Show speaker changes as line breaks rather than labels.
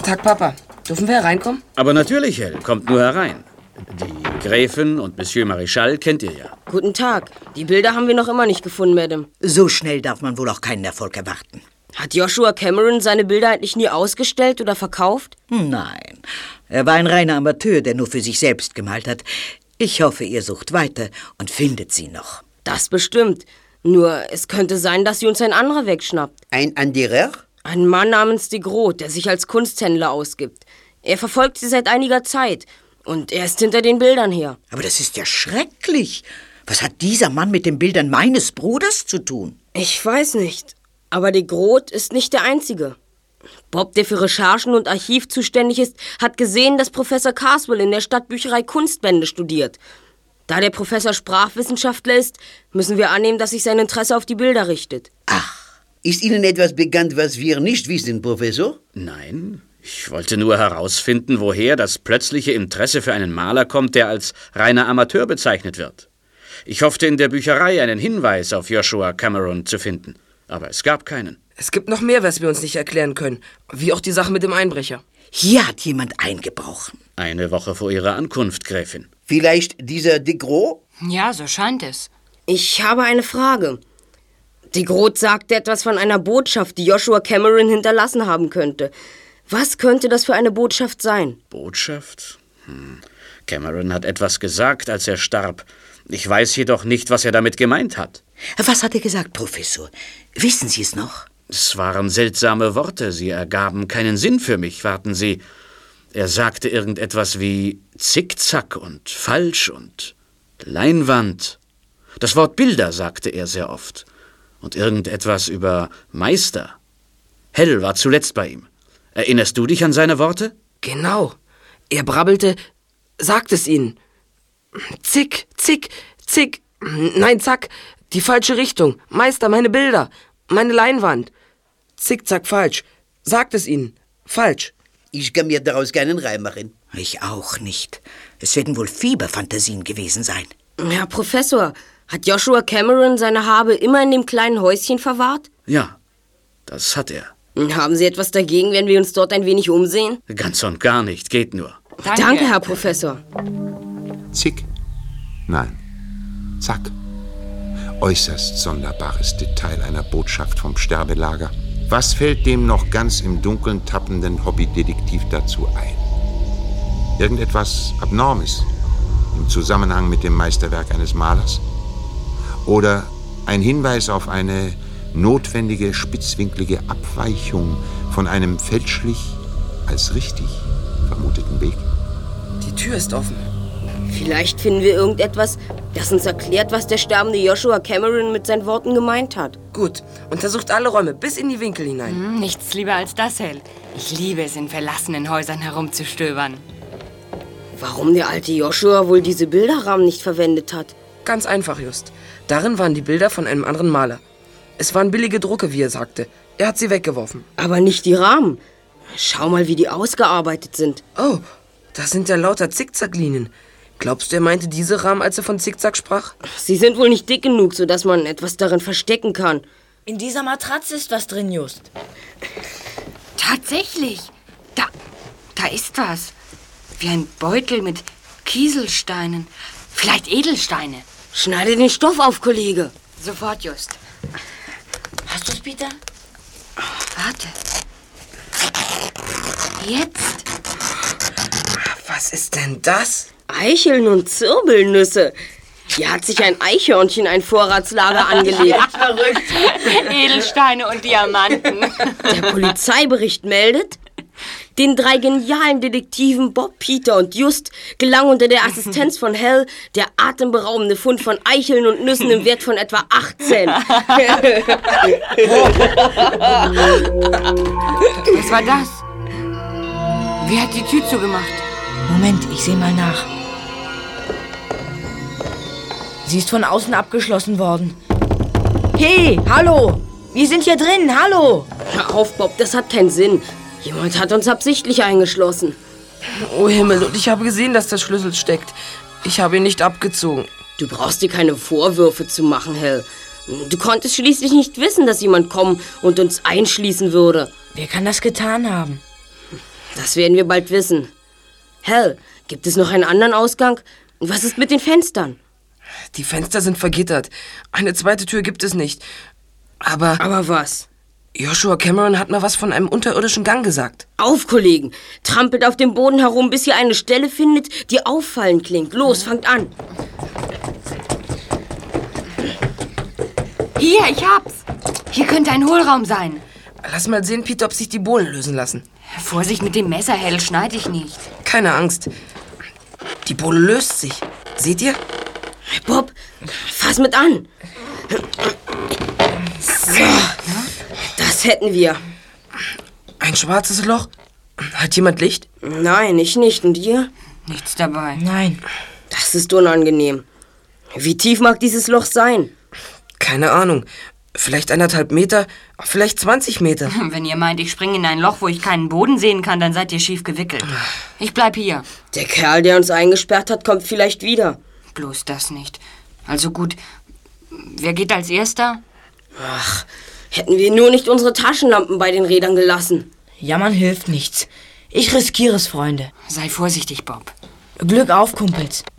Tag, Papa. Dürfen wir hereinkommen?
Aber natürlich, Hell. Kommt nur herein. Die Gräfin und Monsieur Marischal kennt ihr ja.
Guten Tag. Die Bilder haben wir noch immer nicht gefunden, Madame.
So schnell darf man wohl auch keinen Erfolg erwarten.
Hat Joshua Cameron seine Bilder eigentlich nie ausgestellt oder verkauft?
Nein, er war ein reiner Amateur, der nur für sich selbst gemalt hat. Ich hoffe, ihr sucht weiter und findet sie noch.
Das bestimmt. Nur, es könnte sein, dass sie uns ein anderer wegschnappt.
Ein anderer?
Ein Mann namens de Groot, der sich als Kunsthändler ausgibt. Er verfolgt sie seit einiger Zeit. Und er ist hinter den Bildern her.
Aber das ist ja schrecklich. Was hat dieser Mann mit den Bildern meines Bruders zu tun?
Ich weiß nicht. Aber de Groot ist nicht der Einzige. Bob, der für Recherchen und Archiv zuständig ist, hat gesehen, dass Professor Carswell in der Stadtbücherei Kunstbände studiert. Da der Professor Sprachwissenschaftler ist, müssen wir annehmen, dass sich sein Interesse auf die Bilder richtet.
Ach, ist Ihnen etwas bekannt, was wir nicht wissen, Professor?
Nein, ich wollte nur herausfinden, woher das plötzliche Interesse für einen Maler kommt, der als reiner Amateur bezeichnet wird. Ich hoffte in der Bücherei einen Hinweis auf Joshua Cameron zu finden, aber es gab keinen.
Es gibt noch mehr, was wir uns nicht erklären können. Wie auch die Sache mit dem Einbrecher.
Hier hat jemand eingebrochen.
Eine Woche vor Ihrer Ankunft, Gräfin.
Vielleicht dieser de Groot?
Ja, so scheint es.
Ich habe eine Frage. De Groot sagte etwas von einer Botschaft, die Joshua Cameron hinterlassen haben könnte. Was könnte das für eine Botschaft sein?
Botschaft? Cameron hat etwas gesagt, als er starb. Ich weiß jedoch nicht, was er damit gemeint hat.
Was hat er gesagt, Professor? Wissen Sie es noch?
Es waren seltsame Worte. Sie ergaben keinen Sinn für mich. Warten Sie. Er sagte irgendetwas wie Zickzack und falsch und Leinwand. Das Wort Bilder sagte er sehr oft. Und irgendetwas über Meister. Hell war zuletzt bei ihm. Erinnerst du dich an seine Worte?
Genau. Er brabbelte, sagt es ihnen. Zick, zick, zick. Nein, zack. Die falsche Richtung. Meister, meine Bilder. Meine Leinwand. Zick, zack, falsch. Sagt es ihnen. Falsch.
Ich kann mir daraus keinen Reim machen.
Ich auch nicht. Es werden wohl Fieberfantasien gewesen sein.
Herr Professor, hat Joshua Cameron seine Habe immer in dem kleinen Häuschen verwahrt?
Ja, das hat er.
Haben Sie etwas dagegen, wenn wir uns dort ein wenig umsehen?
Ganz und gar nicht, geht nur.
Danke, Herr Professor.
Zick? Nein. Zack. Äußerst sonderbares Detail einer Botschaft vom Sterbelager. Was fällt dem noch ganz im Dunkeln tappenden Hobbydetektiv dazu ein? Irgendetwas Abnormes im Zusammenhang mit dem Meisterwerk eines Malers? Oder ein Hinweis auf eine notwendige, spitzwinklige Abweichung von einem fälschlich als richtig vermuteten Weg?
Die Tür ist offen.
Vielleicht finden wir irgendetwas, das uns erklärt, was der sterbende Joshua Cameron mit seinen Worten gemeint hat.
Gut, untersucht alle Räume bis in die Winkel hinein.
Nichts lieber als das, Hell. Ich liebe es, in verlassenen Häusern herumzustöbern.
Warum der alte Joshua wohl diese Bilderrahmen nicht verwendet hat?
Ganz einfach, Just. Darin waren die Bilder von einem anderen Maler. Es waren billige Drucke, wie er sagte. Er hat sie weggeworfen.
Aber nicht die Rahmen. Schau mal, wie die ausgearbeitet sind.
Oh, das sind ja lauter Zickzacklinien. Glaubst du, er meinte diese Rahmen, als er von Zickzack sprach?
Sie sind wohl nicht dick genug, sodass man etwas darin verstecken kann.
In dieser Matratze ist was drin, Just.
Tatsächlich. Da ist was. Wie ein Beutel mit Kieselsteinen. Vielleicht Edelsteine.
Schneide den Stoff auf, Kollege.
Sofort, Just.
Hast du's, Peter?
Warte. Jetzt.
Was ist denn das?
Eicheln und Zirbelnüsse. Hier hat sich ein Eichhörnchen ein Vorratslager angelegt.
Verrückt. Edelsteine und Diamanten.
Der Polizeibericht meldet, den 3 genialen Detektiven Bob, Peter und Just gelang unter der Assistenz von Hell der atemberaubende Fund von Eicheln und Nüssen im Wert von etwa 18.
Was war das? Wer hat die Tür zugemacht?
Moment, ich sehe mal nach. Sie ist von außen abgeschlossen worden. Hey, hallo! Wir sind hier drin, hallo!
Hör auf, Bob, das hat keinen Sinn. Jemand hat uns absichtlich eingeschlossen.
Oh Himmel, und ich habe gesehen, dass der Schlüssel steckt. Ich habe ihn nicht abgezogen.
Du brauchst dir keine Vorwürfe zu machen, Hell. Du konntest schließlich nicht wissen, dass jemand kommen und uns einschließen würde.
Wer kann das getan haben?
Das werden wir bald wissen. Hal, gibt es noch einen anderen Ausgang? Und was ist mit den Fenstern?
Die Fenster sind vergittert. Eine zweite Tür gibt es nicht. Aber
was?
Joshua Cameron hat mal was von einem unterirdischen Gang gesagt.
Auf, Kollegen! Trampelt auf dem Boden herum, bis ihr eine Stelle findet, die auffallend klingt. Los, fangt an!
Hier, ich hab's. Hier könnte ein Hohlraum sein.
Lass mal sehen, Peter, ob sich die Bohlen lösen lassen.
Vorsicht mit dem Messer, Hal, schneide ich nicht.
Keine Angst. Die Bohle löst sich. Seht ihr?
Bob, fass mit an. So, das hätten wir.
Ein schwarzes Loch? Hat jemand Licht?
Nein, ich nicht. Und ihr?
Nichts dabei.
Nein.
Das ist unangenehm. Wie tief mag dieses Loch sein?
Keine Ahnung. Vielleicht 1,5 Meter, vielleicht 20 Meter.
Wenn ihr meint, ich springe in ein Loch, wo ich keinen Boden sehen kann, dann seid ihr schief gewickelt. Ich bleib hier.
Der Kerl, der uns eingesperrt hat, kommt vielleicht wieder.
Bloß das nicht. Also gut, wer geht als Erster?
Ach, hätten wir nur nicht unsere Taschenlampen bei den Rädern gelassen.
Jammern hilft nichts. Ich riskiere es, Freunde.
Sei vorsichtig, Bob.
Glück auf, Kumpels.